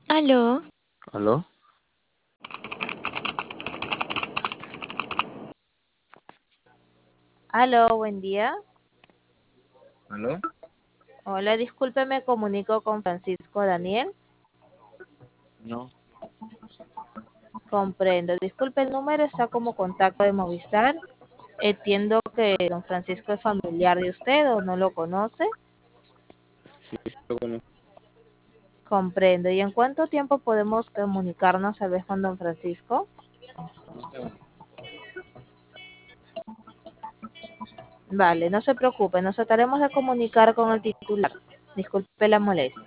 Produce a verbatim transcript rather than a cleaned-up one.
Aló, ¿Aló? Aló, buen día. ¿Aló? Hola, disculpe, me comunico con Francisco Daniel. No. Comprendo. Disculpe, el número está como contacto de Movistar. Entiendo que don Francisco es familiar de usted o no lo conoce. Sí, sí lo conozco. Comprendo. ¿Y en cuánto tiempo podemos comunicarnos a vez con don Francisco? Vale, no se preocupe, nos trataremos de comunicar con el titular. Disculpe la molestia.